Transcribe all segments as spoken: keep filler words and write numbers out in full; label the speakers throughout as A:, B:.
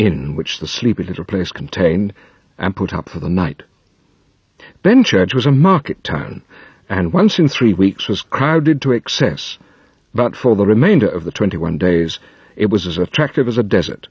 A: inn which the sleepy little place contained, and put up for the night. Benchurch was a market town, and once in three weeks was crowded to excess, but for the remainder of the twenty-one days it was as attractive as a desert.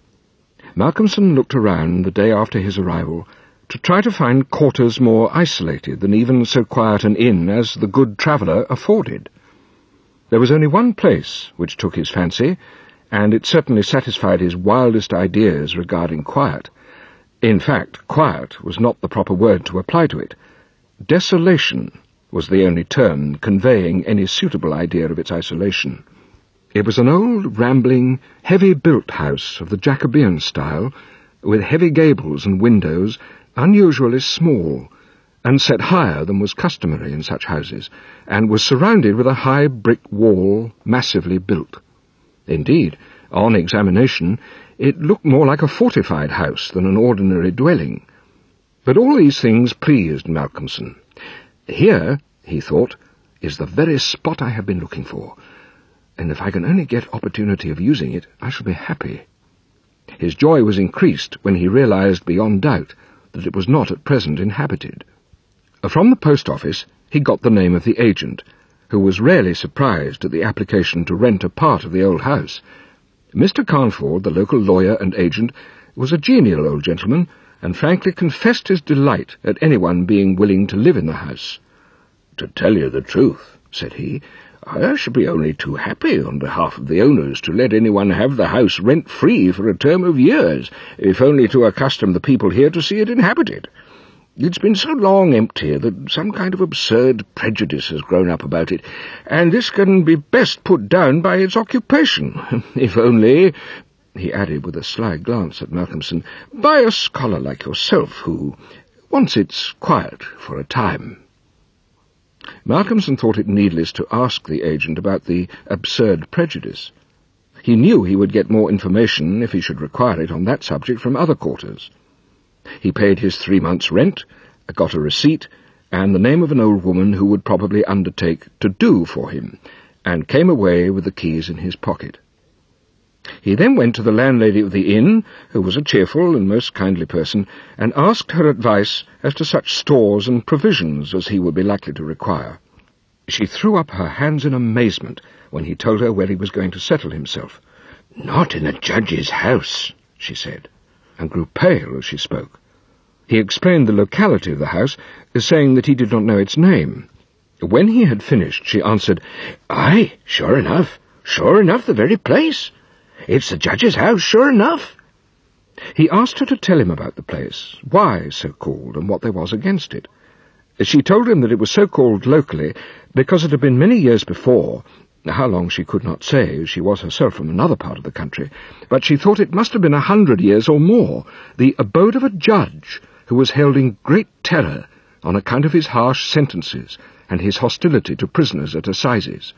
A: Malcolmson looked around the day after his arrival to try to find quarters more isolated than even so quiet an inn as the Good Traveller afforded. There was only one place which took his fancy, and it certainly satisfied his wildest ideas regarding quiet. In fact, quiet was not the proper word to apply to it. Desolation was the only term conveying any suitable idea of its isolation. It was an old, rambling, heavy-built house of the Jacobean style, with heavy gables and windows unusually small, and set higher than was customary in such houses, and was surrounded with a high brick wall massively built. Indeed, on examination, it looked more like a fortified house than an ordinary dwelling. But all these things pleased Malcolmson. Here, he thought, is the very spot I have been looking for, and if I can only get opportunity of using it, I shall be happy. His joy was increased when he realized beyond doubt that it was not at present inhabited. From the post office he got the name of the agent, who was rarely surprised at the application to rent a part of the old house. Mister Carnford, the local lawyer and agent, was a genial old gentleman, and frankly confessed his delight at anyone being willing to live in the house. "To tell you the truth," said he, "I should be only too happy on behalf of the owners to let anyone have the house rent-free for a term of years, if only to accustom the people here to see it inhabited. It's been so long empty that some kind of absurd prejudice has grown up about it, and this can be best put down by its occupation, if only," he added with a sly glance at Malcolmson, "by a scholar like yourself, who wants its quiet for a time." Malcolmson thought it needless to ask the agent about the absurd prejudice. He knew he would get more information, if he should require it, on that subject from other quarters. He paid his three months' rent, got a receipt, and the name of an old woman who would probably undertake to do for him, and came away with the keys in his pocket. He then went to the landlady of the inn, who was a cheerful and most kindly person, and asked her advice as to such stores and provisions as he would be likely to require. She threw up her hands in amazement when he told her where he was going to settle himself. "Not in the judge's house," she said, and grew pale as she spoke. He explained the locality of the house, saying that he did not know its name. When he had finished, she answered, "Aye, sure enough, sure enough, the very place. It's the judge's house, sure enough." He asked her to tell him about the place, why so called, and what there was against it. She told him that it was so called locally because it had been many years before, how long she could not say, as she was herself from another part of the country, but she thought it must have been a hundred years or more, the abode of a judge who was held in great terror on account of his harsh sentences and his hostility to prisoners at assizes.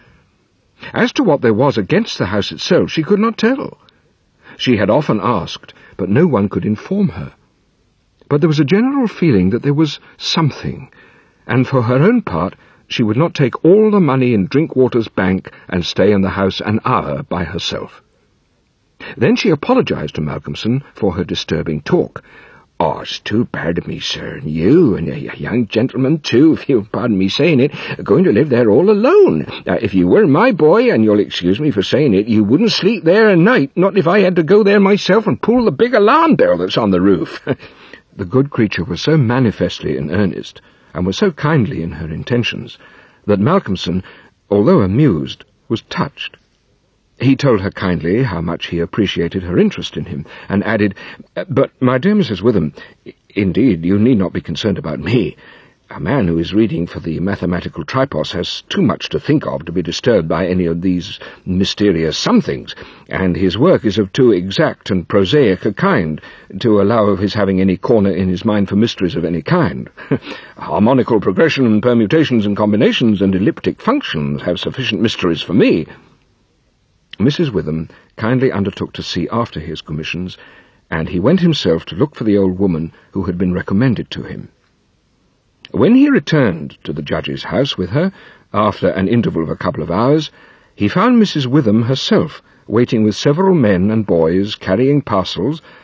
A: As to what there was against the house itself, she could not tell. She had often asked, but no one could inform her. But there was a general feeling that there was something, and for her own part she would not take all the money in Drinkwater's bank and stay in the house an hour by herself. Then she apologized to Malcolmson for her disturbing talk. "Oh, it's too bad of me, sir, and you, and a young gentleman, too, if you'll pardon me saying it, going to live there all alone. Uh, if you were my boy, and you'll excuse me for saying it, you wouldn't sleep there at night, not if I had to go there myself and pull the big alarm bell that's on the roof." The good creature was so manifestly in earnest, and was so kindly in her intentions, that Malcolmson, although amused, was touched. He told her kindly how much he appreciated her interest in him, and added, "But, my dear Missus Witham, indeed, you need not be concerned about me. A man who is reading for the mathematical tripos has too much to think of to be disturbed by any of these mysterious somethings, and his work is of too exact and prosaic a kind to allow of his having any corner in his mind for mysteries of any kind. Harmonical progression and permutations and combinations and elliptic functions have sufficient mysteries for me." Missus Witham kindly undertook to see after his commissions, and he went himself to look for the old woman who had been recommended to him. When he returned to the judge's house with her, after an interval of a couple of hours, he found Missus Witham herself waiting with several men and boys carrying parcels,